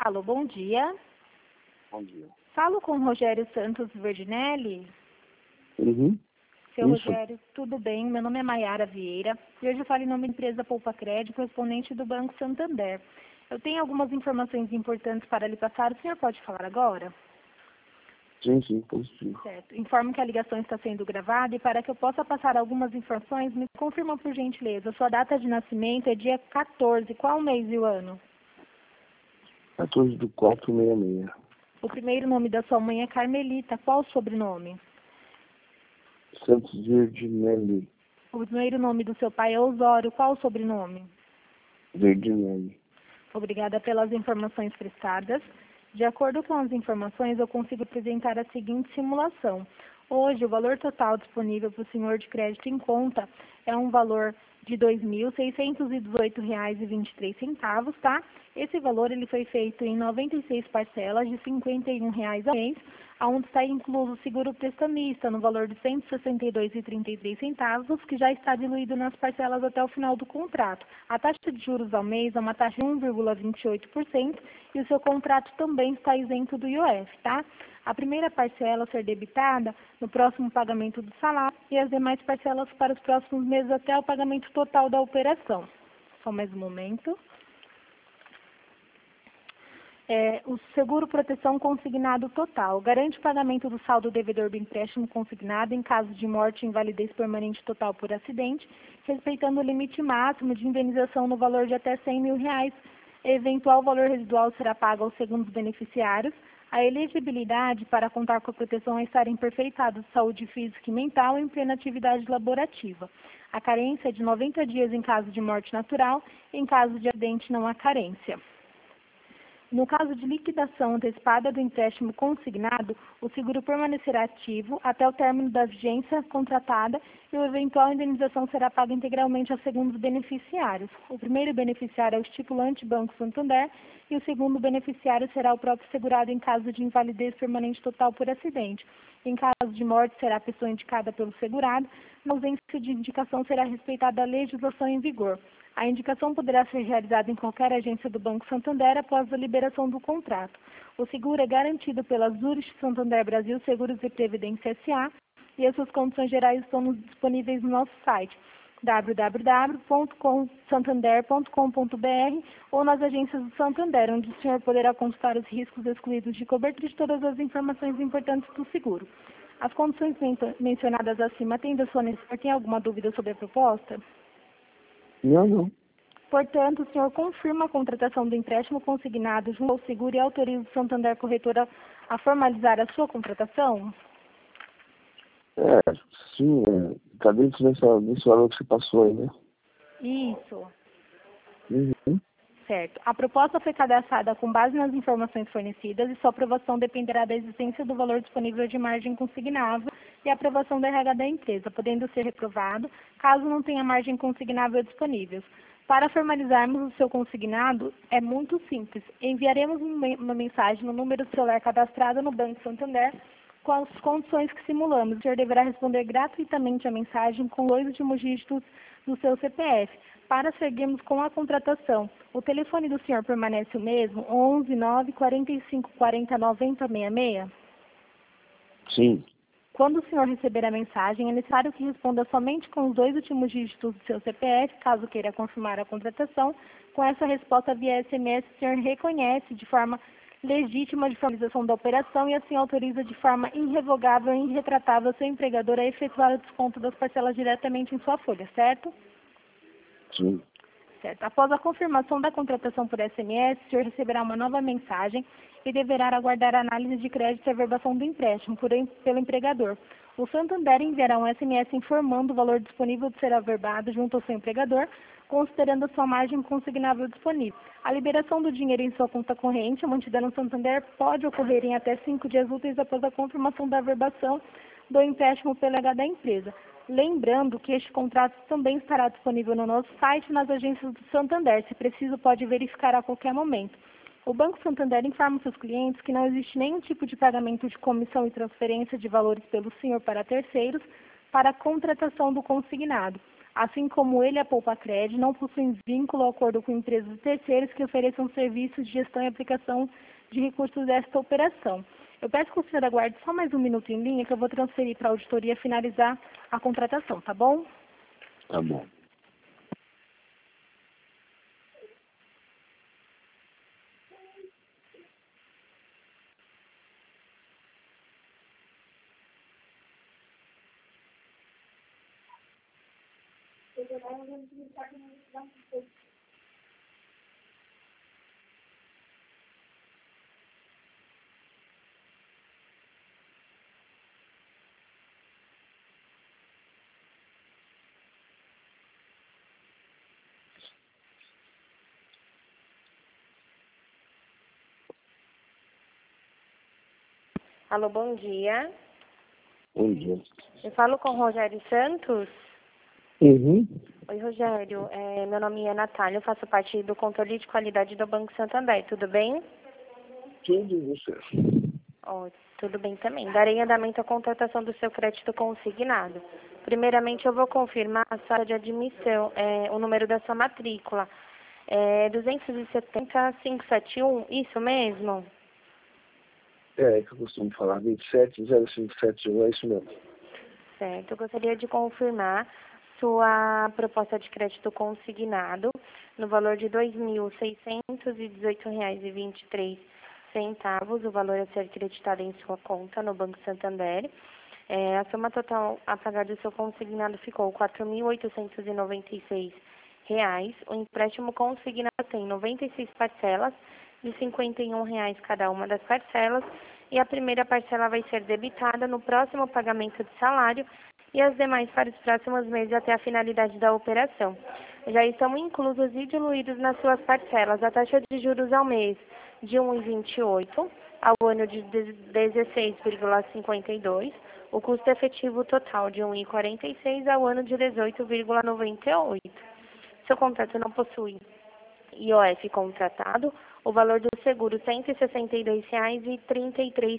Alô, bom dia. Bom dia. Falo com Rogério Santos Verdinelli. Uhum. Seu Isso. Rogério, tudo bem? Meu nome é Maiara Vieira e hoje eu falo em nome da empresa Poupa Crédito, correspondente do Banco Santander. Eu tenho algumas informações importantes para lhe passar. O senhor pode falar agora? Sim, positivo. Certo. Informo que a ligação está sendo gravada e para que eu possa passar algumas informações, me confirma por gentileza. Sua data de nascimento é dia 14. Qual mês e o ano? 14/4/66. O primeiro nome da sua mãe é Carmelita. Qual o sobrenome? Santos Verdinelli. O primeiro nome do seu pai é Osório. Qual o sobrenome? Verdinelli. Obrigada pelas informações prestadas. De acordo com as informações, eu consigo apresentar a seguinte simulação. Hoje, o valor total disponível para o senhor de crédito em conta é um valor de R$ 2.618,23, tá? Esse valor ele foi feito em 96 parcelas de R$ 51 ao mês, onde está incluso o seguro prestamista no valor de R$ 162,33, que já está diluído nas parcelas até o final do contrato. A taxa de juros ao mês é uma taxa de 1,28% e o seu contrato também está isento do IOF, tá? A primeira parcela a ser debitada no próximo pagamento do salário e as demais parcelas para os próximos meses até o pagamento total da operação. Só mais um momento. O seguro proteção consignado total garante o pagamento do saldo devedor do empréstimo consignado em caso de morte e invalidez permanente total por acidente, respeitando o limite máximo de indenização no valor de até R$ 100 mil. Eventual valor residual será pago aos segundos beneficiários. A elegibilidade para contar com a proteção é estar em perfeito estado de saúde física e mental em plena atividade laborativa. A carência é de 90 dias em caso de morte natural, em caso de acidente não há carência. No caso de liquidação antecipada do empréstimo consignado, o seguro permanecerá ativo até o término da vigência contratada e a eventual indenização será paga integralmente aos segundos beneficiários. O primeiro beneficiário é o estipulante Banco Santander e o segundo beneficiário será o próprio segurado em caso de invalidez permanente total por acidente. Em caso de morte, será a pessoa indicada pelo segurado. Na ausência de indicação, será respeitada a legislação em vigor. A indicação poderá ser realizada em qualquer agência do Banco Santander após a liberação do contrato. O seguro é garantido pela Zurich Santander Brasil Seguros e Previdência S.A. e as suas condições gerais estão disponíveis no nosso site www.santander.com.br ou nas agências do Santander, onde o senhor poderá consultar os riscos excluídos de cobertura de todas as informações importantes do seguro. As condições mencionadas acima atendem a sua necessidade. Tem alguma dúvida sobre a proposta? Não. Portanto, o senhor confirma a contratação do empréstimo consignado junto ao seguro e autoriza o Santander Corretora a formalizar a sua contratação? Sim, tá dentro desse valor que você passou aí, né? Isso. Uhum. Certo. A proposta foi cadastrada com base nas informações fornecidas e sua aprovação dependerá da existência do valor disponível de margem consignável e a aprovação da RH da empresa, podendo ser reprovado caso não tenha margem consignável disponível. Para formalizarmos o seu consignado, é muito simples. Enviaremos uma mensagem no número celular cadastrado no Banco Santander com as condições que simulamos. O senhor deverá responder gratuitamente a mensagem com 2 últimos dígitos do seu CPF, para seguirmos com a contratação. O telefone do senhor permanece o mesmo, 11 9 45 40 90 66? Sim. Quando o senhor receber a mensagem, é necessário que responda somente com os 2 últimos dígitos do seu CPF, caso queira confirmar a contratação. Com essa resposta via SMS, o senhor reconhece de forma legítima de formalização da operação e assim autoriza de forma irrevogável e irretratável seu empregador a efetuar o desconto das parcelas diretamente em sua folha, certo? Sim. Certo. Após a confirmação da contratação por SMS, o senhor receberá uma nova mensagem e deverá aguardar a análise de crédito e averbação do empréstimo pelo empregador. O Santander enviará um SMS informando o valor disponível de ser averbado junto ao seu empregador, considerando a sua margem consignável disponível. A liberação do dinheiro em sua conta corrente, mantida no Santander, pode ocorrer em até 5 dias úteis após a confirmação da averbação do empréstimo pelo RH da empresa. Lembrando que este contrato também estará disponível no nosso site e nas agências do Santander. Se preciso, pode verificar a qualquer momento. O Banco Santander informa seus clientes que não existe nenhum tipo de pagamento de comissão e transferência de valores pelo senhor para terceiros para a contratação do consignado. Assim como ele, a Poupacred, não possuem vínculo ou acordo com empresas terceiras que ofereçam serviços de gestão e aplicação de recursos desta operação. Eu peço que o senhor aguarde só mais um minuto em linha, que eu vou transferir para a auditoria finalizar a contratação, tá bom? Tá bom. Alô, bom dia. Bom dia. Eu falo com o Rogério Santos. Uhum. Oi, Rogério. Meu nome é Natália, eu faço parte do controle de qualidade do Banco Santander. Tudo bem? Tudo você. Oh, tudo bem também. Darei andamento à contratação do seu crédito consignado. Primeiramente, eu vou confirmar a sua de admissão, o número da sua matrícula. 270.571, isso mesmo? É que eu costumo falar, 270571, é isso mesmo. Certo. Eu gostaria de confirmar sua proposta de crédito consignado no valor de R$ 2.618,23, o valor a ser creditado em sua conta no Banco Santander. A soma total a pagar do seu consignado ficou R$ 4.896. O empréstimo consignado tem 96 parcelas de R$ 51 cada uma das parcelas, e a primeira parcela vai ser debitada no próximo pagamento de salário e as demais para os próximos meses até a finalidade da operação. Já estão inclusos e diluídos nas suas parcelas a taxa de juros ao mês de 1,28, ao ano de 16,52, o custo efetivo total de 1,46 ao ano de 18,98. Seu contrato não possui IOF contratado, o valor do seguro R$ 162,33.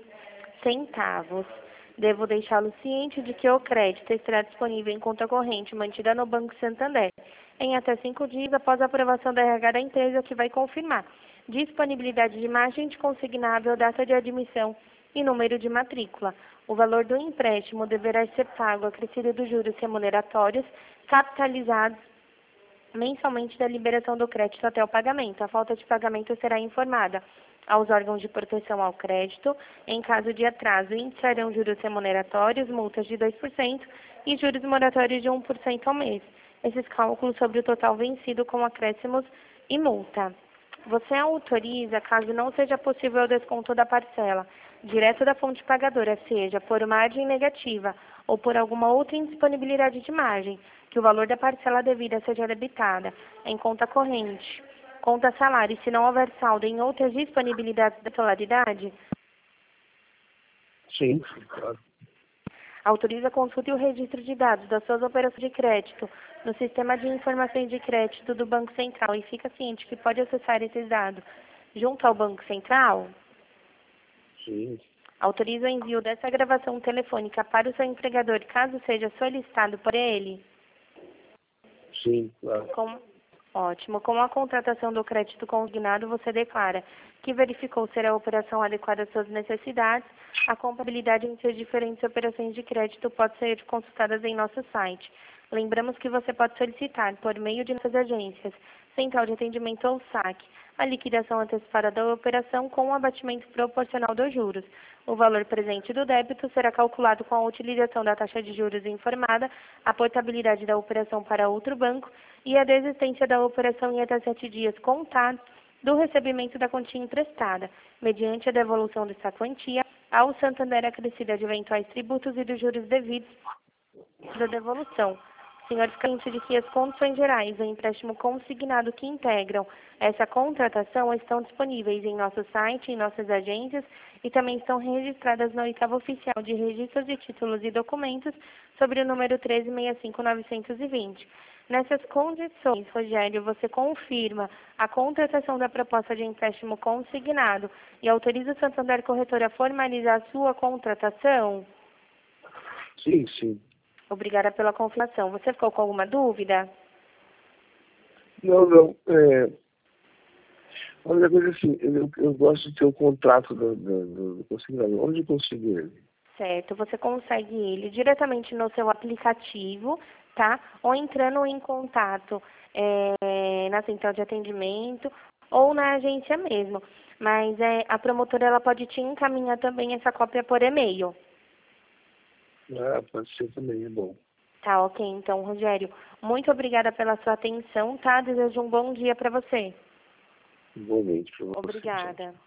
Devo deixá-lo ciente de que o crédito estará disponível em conta corrente mantida no Banco Santander em até 5 dias após a aprovação da RH da empresa, que vai confirmar disponibilidade de margem de consignável, data de admissão e número de matrícula. O valor do empréstimo deverá ser pago acrescido dos juros remuneratórios capitalizados mensalmente da liberação do crédito até o pagamento. A falta de pagamento será informada aos órgãos de proteção ao crédito. Em caso de atraso, iniciarão juros remuneratórios, multas de 2% e juros moratórios de 1% ao mês. Esses cálculos sobre o total vencido com acréscimos e multa. Você autoriza, caso não seja possível o desconto da parcela, direto da fonte pagadora, seja por margem negativa ou por alguma outra indisponibilidade de margem, que o valor da parcela devida seja debitada em conta corrente, conta salário, e se não houver saldo em outras disponibilidades da titularidade, Sim, claro. autoriza a consulta e o registro de dados das suas operações de crédito no Sistema de Informações de Crédito do Banco Central e fica ciente que pode acessar esses dados junto ao Banco Central. Sim. Autoriza o envio dessa gravação telefônica para o seu empregador, caso seja solicitado por ele. Sim, claro. Ótimo. Com a contratação do crédito consignado, você declara que verificou ser a operação adequada às suas necessidades. A compatibilidade entre as diferentes operações de crédito pode ser consultada em nosso site. Lembramos que você pode solicitar, por meio de nossas agências, Central de Atendimento ou SAC, a liquidação antecipada da operação com o abatimento proporcional dos juros. O valor presente do débito será calculado com a utilização da taxa de juros informada, a portabilidade da operação para outro banco e a desistência da operação em até 7 dias contados do recebimento da quantia emprestada, mediante a devolução dessa quantia ao Santander acrescida de eventuais tributos e dos juros devidos da devolução. Senhor ciente de que as condições gerais do empréstimo consignado que integram essa contratação estão disponíveis em nosso site, em nossas agências e também estão registradas na oitava oficial de registros de títulos e documentos sobre o número 1365920. Nessas condições, Rogério, você confirma a contratação da proposta de empréstimo consignado e autoriza o Santander Corretora a formalizar a sua contratação? Sim, sim. Obrigada pela confirmação. Você ficou com alguma dúvida? Não. A única coisa assim, eu gosto de ter o contrato do consignado. Onde eu consigo ele? Certo, você consegue ele diretamente no seu aplicativo, tá? Ou entrando em contato na central de atendimento ou na agência mesmo. Mas a promotora ela pode te encaminhar também essa cópia por e-mail. Ah, pode ser também, é bom. Tá, ok. Então, Rogério, muito obrigada pela sua atenção, tá? Desejo um bom dia para você. Igualmente para você. Obrigada.